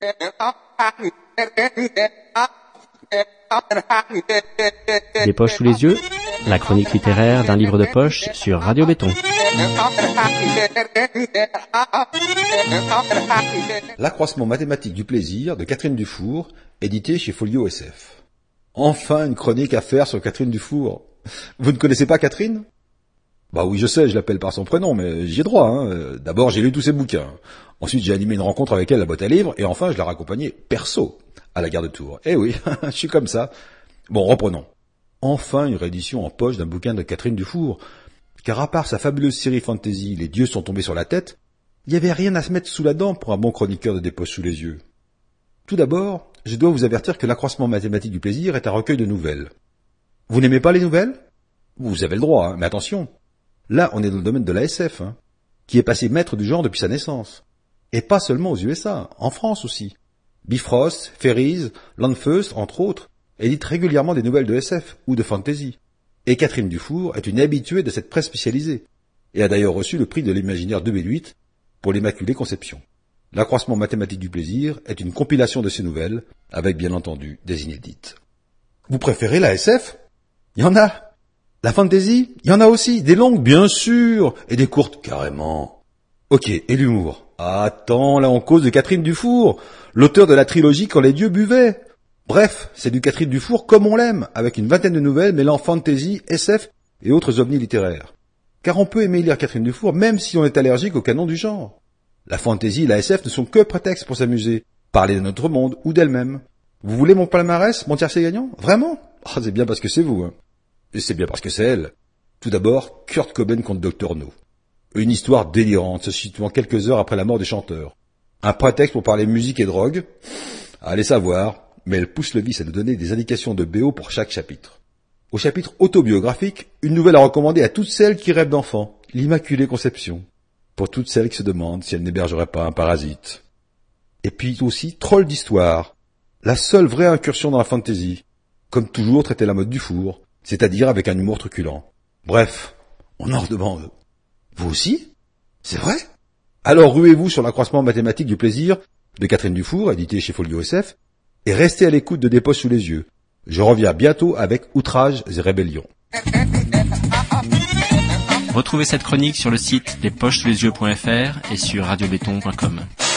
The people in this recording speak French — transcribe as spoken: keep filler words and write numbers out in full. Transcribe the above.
Des poches sous les yeux, la chronique littéraire d'un livre de poche sur Radio Béton. L'accroissement mathématique du plaisir de Catherine Dufour, édité chez Folio S F. Enfin une chronique à faire sur Catherine Dufour. Vous ne connaissez pas Catherine ? Bah oui, je sais, je l'appelle par son prénom, mais j'y ai droit. Hein. D'abord, j'ai lu tous ses bouquins. Ensuite, j'ai animé une rencontre avec elle à la boîte à livres, et enfin, je l'ai raccompagnée perso à la gare de Tours. Eh oui, je suis comme ça. Bon, reprenons. Enfin une réédition en poche d'un bouquin de Catherine Dufour, car à part sa fabuleuse série fantasy « Les dieux sont tombés sur la tête », il n'y avait rien à se mettre sous la dent pour un bon chroniqueur de Des poches sous les yeux. Tout d'abord, je dois vous avertir que l'accroissement mathématique du plaisir est un recueil de nouvelles. Vous n'aimez pas les nouvelles ? Vous avez le droit, hein, mais attention. Là, on est dans le domaine de la S F, hein, qui est passé maître du genre depuis sa naissance. Et pas seulement aux U S A, en France aussi. Bifrost, Ferries, Landfeust, entre autres, éditent régulièrement des nouvelles de S F ou de fantasy. Et Catherine Dufour est une habituée de cette presse spécialisée, et a d'ailleurs reçu le prix de l'imaginaire deux mille huit pour l'Immaculée Conception. L'accroissement mathématique du plaisir est une compilation de ces nouvelles, avec bien entendu des inédites. Vous préférez la S F ? Il y en a. La fantasy ? Il y en a aussi. Des longues, bien sûr, et des courtes, carrément. Ok, et l'humour ? Attends, là on cause de Catherine Dufour, l'auteur de la trilogie Quand les dieux buvaient. Bref, c'est du Catherine Dufour comme on l'aime, avec une vingtaine de nouvelles mêlant fantasy, S F et autres ovnis littéraires. Car on peut aimer lire Catherine Dufour même si on est allergique au canon du genre. La fantasy et la S F ne sont que prétextes pour s'amuser, parler de notre monde ou d'elle-même. Vous voulez mon palmarès, mon tiercé gagnant ? Vraiment ? Ah, c'est bien parce que c'est vous, hein. Et c'est bien parce que c'est elle. Tout d'abord, Kurt Cobain contre docteur No. Une histoire délirante se situant quelques heures après la mort des chanteurs. Un prétexte pour parler musique et drogue. Allez savoir, mais elle pousse le vice à nous donner des indications de B O pour chaque chapitre. Au chapitre autobiographique, une nouvelle à recommander à toutes celles qui rêvent d'enfants. L'Immaculée Conception. Pour toutes celles qui se demandent si elle n'hébergerait pas un parasite. Et puis aussi, Troll d'histoire. La seule vraie incursion dans la fantasy. Comme toujours, traiter la mode du four. C'est-à-dire avec un humour truculent. Bref, on en redemande. Vous aussi ? C'est vrai ? Alors ruez-vous sur l'accroissement mathématique du plaisir de Catherine Dufour, édité chez Folio S F, et restez à l'écoute de Des poches sous les yeux. Je reviens bientôt avec Outrages et Rébellions. Retrouvez cette chronique sur le site des poches sous les yeux point f r et sur radio béton point com.